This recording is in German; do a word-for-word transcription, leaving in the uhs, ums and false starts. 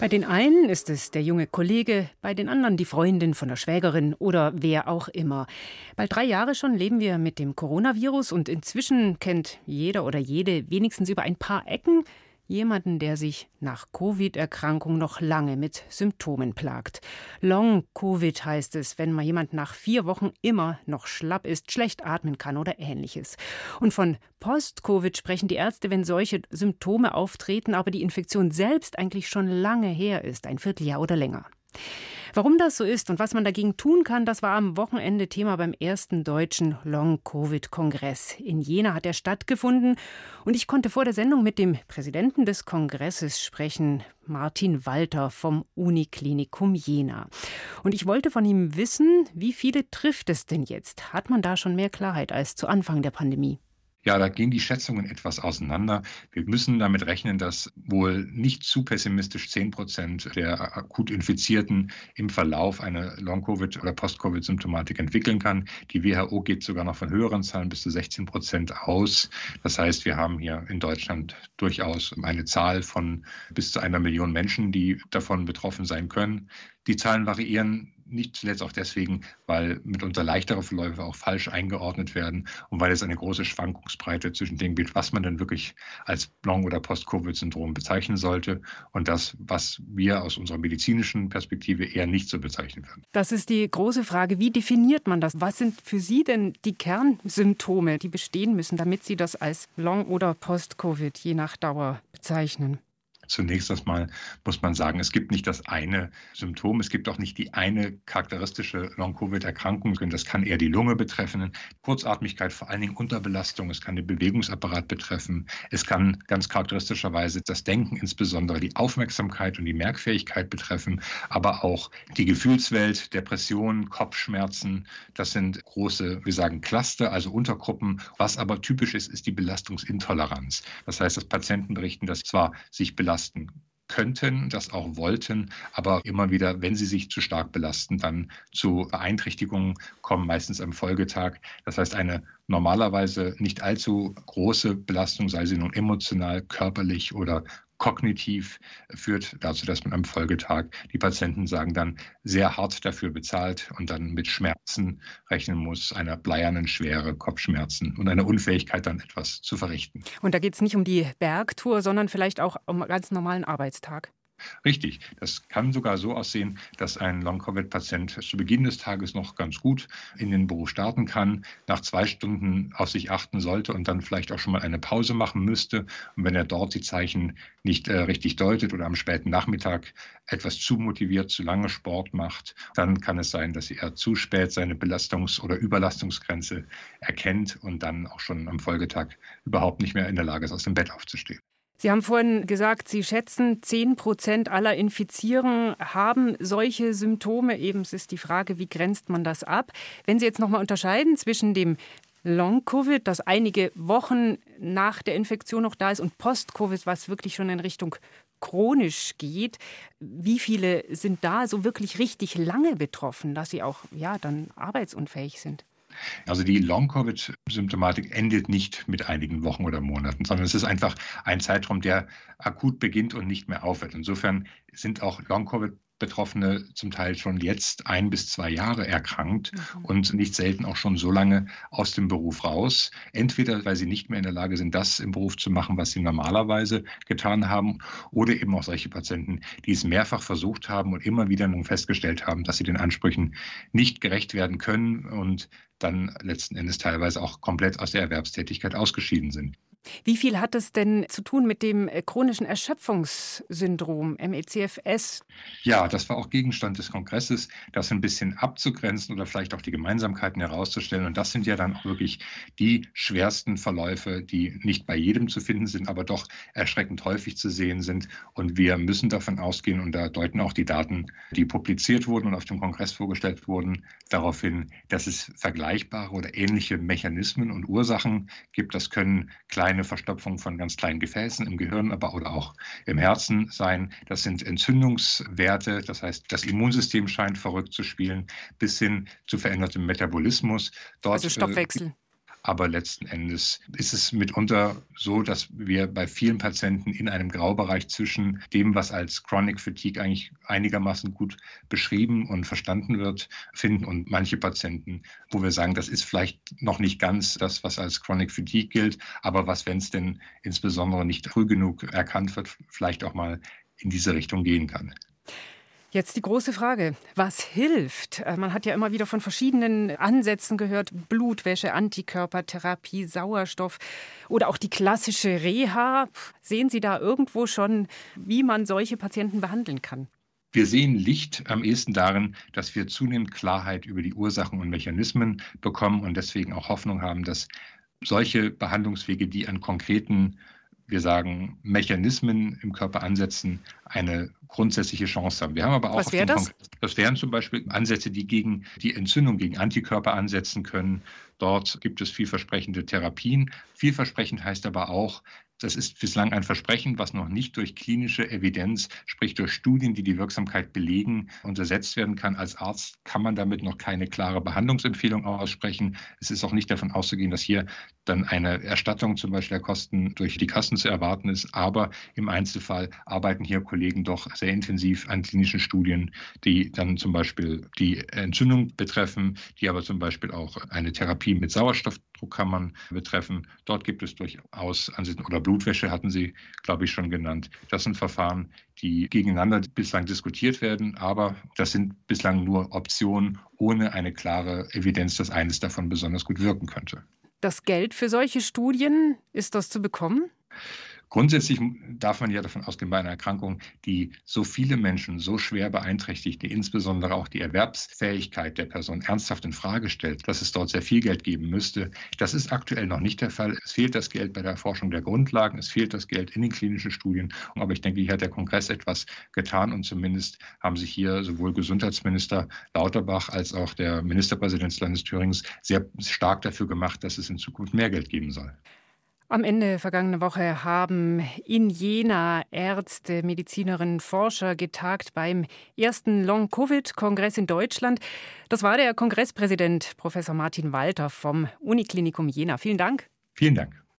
Bei den einen ist es der junge Kollege, bei den anderen die Freundin von der Schwägerin oder wer auch immer. Bald drei Jahre schon leben wir mit dem Coronavirus und inzwischen kennt jeder oder jede wenigstens über ein paar Ecken jemanden, der sich nach Covid-Erkrankung noch lange mit Symptomen plagt. Long-Covid heißt es, wenn mal jemand nach vier Wochen immer noch schlapp ist, schlecht atmen kann oder Ähnliches. Und von Post-Covid sprechen die Ärzte, wenn solche Symptome auftreten, aber die Infektion selbst eigentlich schon lange her ist, ein Vierteljahr oder länger. Warum das so ist und was man dagegen tun kann, das war am Wochenende Thema beim ersten deutschen Long-Covid-Kongress. In Jena hat er stattgefunden und ich konnte vor der Sendung mit dem Präsidenten des Kongresses sprechen, Martin Walter vom Uniklinikum Jena. Und ich wollte von ihm wissen, wie viele trifft es denn jetzt? Hat man da schon mehr Klarheit als zu Anfang der Pandemie? Ja, da gehen die Schätzungen etwas auseinander. Wir müssen damit rechnen, dass wohl nicht zu pessimistisch zehn Prozent der akut Infizierten im Verlauf eine Long-Covid- oder Post-Covid-Symptomatik entwickeln kann. Die W H O geht sogar noch von höheren Zahlen bis zu sechzehn Prozent aus. Das heißt, wir haben hier in Deutschland durchaus eine Zahl von bis zu einer Million Menschen, die davon betroffen sein können. Die Zahlen variieren nicht zuletzt auch deswegen, weil mitunter leichtere Verläufe auch falsch eingeordnet werden und weil es eine große Schwankungsbreite zwischen dem gilt, was man dann wirklich als Long- oder Post-Covid-Syndrom bezeichnen sollte und das, was wir aus unserer medizinischen Perspektive eher nicht so bezeichnen würden. Das ist die große Frage. Wie definiert man das? Was sind für Sie denn die Kernsymptome, die bestehen müssen, damit Sie das als Long- oder Post-Covid je nach Dauer bezeichnen? Zunächst einmal muss man sagen, es gibt nicht das eine Symptom, es gibt auch nicht die eine charakteristische Long-Covid-Erkrankung. Das kann eher die Lunge betreffen, Kurzatmigkeit, vor allen Dingen Unterbelastung, es kann den Bewegungsapparat betreffen, es kann ganz charakteristischerweise das Denken, insbesondere die Aufmerksamkeit und die Merkfähigkeit betreffen, aber auch die Gefühlswelt, Depressionen, Kopfschmerzen. Das sind große, wir sagen Cluster, also Untergruppen. Was aber typisch ist, ist die Belastungsintoleranz. Das heißt, dass Patienten berichten, dass zwar sich belasten könnten, das auch wollten, aber immer wieder, wenn sie sich zu stark belasten, dann zu Beeinträchtigungen kommen, meistens am Folgetag. Das heißt, eine normalerweise nicht allzu große Belastung, sei sie nun emotional, körperlich oder kognitiv, führt dazu, dass man am Folgetag, die Patienten sagen dann, sehr hart dafür bezahlt und dann mit Schmerzen rechnen muss, einer bleiernen Schwere, Kopfschmerzen und einer Unfähigkeit, dann etwas zu verrichten. Und da geht es nicht um die Bergtour, sondern vielleicht auch um einen ganz normalen Arbeitstag. Richtig. Das kann sogar so aussehen, dass ein Long-Covid-Patient zu Beginn des Tages noch ganz gut in den Beruf starten kann, nach zwei Stunden auf sich achten sollte und dann vielleicht auch schon mal eine Pause machen müsste. Und wenn er dort die Zeichen nicht äh, richtig deutet oder am späten Nachmittag etwas zu motiviert, zu lange Sport macht, dann kann es sein, dass er zu spät seine Belastungs- oder Überlastungsgrenze erkennt und dann auch schon am Folgetag überhaupt nicht mehr in der Lage ist, aus dem Bett aufzustehen. Sie haben vorhin gesagt, Sie schätzen, zehn Prozent aller Infizierten haben solche Symptome. Eben ist die Frage, wie grenzt man das ab? Wenn Sie jetzt noch mal unterscheiden zwischen dem Long-Covid, das einige Wochen nach der Infektion noch da ist, und Post-Covid, was wirklich schon in Richtung chronisch geht. Wie viele sind da so wirklich richtig lange betroffen, dass sie auch ja, dann arbeitsunfähig sind? Also die Long-Covid-Symptomatik endet nicht mit einigen Wochen oder Monaten, sondern es ist einfach ein Zeitraum, der akut beginnt und nicht mehr aufhört. Insofern sind auch Long-Covid-Betroffene zum Teil schon jetzt ein bis zwei Jahre erkrankt mhm. und nicht selten auch schon so lange aus dem Beruf raus. Entweder, weil sie nicht mehr in der Lage sind, das im Beruf zu machen, was sie normalerweise getan haben, oder eben auch solche Patienten, die es mehrfach versucht haben und immer wieder nun festgestellt haben, dass sie den Ansprüchen nicht gerecht werden können und dann letzten Endes teilweise auch komplett aus der Erwerbstätigkeit ausgeschieden sind. Wie viel hat es denn zu tun mit dem chronischen Erschöpfungssyndrom, M E C F S? Ja, das war auch Gegenstand des Kongresses, das ein bisschen abzugrenzen oder vielleicht auch die Gemeinsamkeiten herauszustellen. Und das sind ja dann auch wirklich die schwersten Verläufe, die nicht bei jedem zu finden sind, aber doch erschreckend häufig zu sehen sind. Und wir müssen davon ausgehen, und da deuten auch die Daten, die publiziert wurden und auf dem Kongress vorgestellt wurden, darauf hin, dass es vergleichbare oder ähnliche Mechanismen und Ursachen gibt. Das können kleine Verstopfungen von ganz kleinen Gefäßen im Gehirn, aber oder auch im Herzen sein. Das sind Entzündungswerte, das heißt, das Immunsystem scheint verrückt zu spielen, bis hin zu verändertem Metabolismus. Dort, also Stoffwechsel. Aber letzten Endes ist es mitunter so, dass wir bei vielen Patienten in einem Graubereich zwischen dem, was als Chronic Fatigue eigentlich einigermaßen gut beschrieben und verstanden wird, finden und manche Patienten, wo wir sagen, das ist vielleicht noch nicht ganz das, was als Chronic Fatigue gilt, aber was, wenn es denn insbesondere nicht früh genug erkannt wird, vielleicht auch mal in diese Richtung gehen kann. Jetzt die große Frage, was hilft? Man hat ja immer wieder von verschiedenen Ansätzen gehört, Blutwäsche, Antikörpertherapie, Sauerstoff oder auch die klassische Reha. Sehen Sie da irgendwo schon, wie man solche Patienten behandeln kann? Wir sehen Licht am ehesten darin, dass wir zunehmend Klarheit über die Ursachen und Mechanismen bekommen und deswegen auch Hoffnung haben, dass solche Behandlungswege, die an konkreten, wir sagen, Mechanismen im Körper ansetzen, eine grundsätzliche Chance haben. Wir haben aber auch Was wäre das? Kongress, das wären zum Beispiel Ansätze, die gegen die Entzündung, gegen Antikörper ansetzen können. Dort gibt es vielversprechende Therapien. Vielversprechend heißt aber auch, das ist bislang ein Versprechen, was noch nicht durch klinische Evidenz, sprich durch Studien, die die Wirksamkeit belegen, untersetzt werden kann. Als Arzt kann man damit noch keine klare Behandlungsempfehlung aussprechen. Es ist auch nicht davon auszugehen, dass hier dann eine Erstattung zum Beispiel der Kosten durch die Kassen zu erwarten ist. Aber im Einzelfall arbeiten hier Kollegen doch sehr intensiv an klinischen Studien, die dann zum Beispiel die Entzündung betreffen, die aber zum Beispiel auch eine Therapie mit Sauerstoffdruckkammern betreffen. Dort gibt es durchaus Ansätze, oder Blutwäsche hatten Sie, glaube ich, schon genannt. Das sind Verfahren, die gegeneinander bislang diskutiert werden, aber das sind bislang nur Optionen ohne eine klare Evidenz, dass eines davon besonders gut wirken könnte. Das Geld für solche Studien, ist das zu bekommen? Grundsätzlich darf man ja davon ausgehen, bei einer Erkrankung, die so viele Menschen so schwer beeinträchtigt, die insbesondere auch die Erwerbsfähigkeit der Person ernsthaft in Frage stellt, dass es dort sehr viel Geld geben müsste. Das ist aktuell noch nicht der Fall. Es fehlt das Geld bei der Erforschung der Grundlagen, es fehlt das Geld in den klinischen Studien. Aber ich denke, hier hat der Kongress etwas getan und zumindest haben sich hier sowohl Gesundheitsminister Lauterbach als auch der Ministerpräsident des Landes Thüringen sehr stark dafür gemacht, dass es in Zukunft mehr Geld geben soll. Am Ende vergangene Woche haben in Jena Ärzte, Medizinerinnen, Forscher getagt beim ersten Long-Covid-Kongress in Deutschland. Das war der Kongresspräsident Professor Martin Walter vom Uniklinikum Jena. Vielen Dank. Vielen Dank.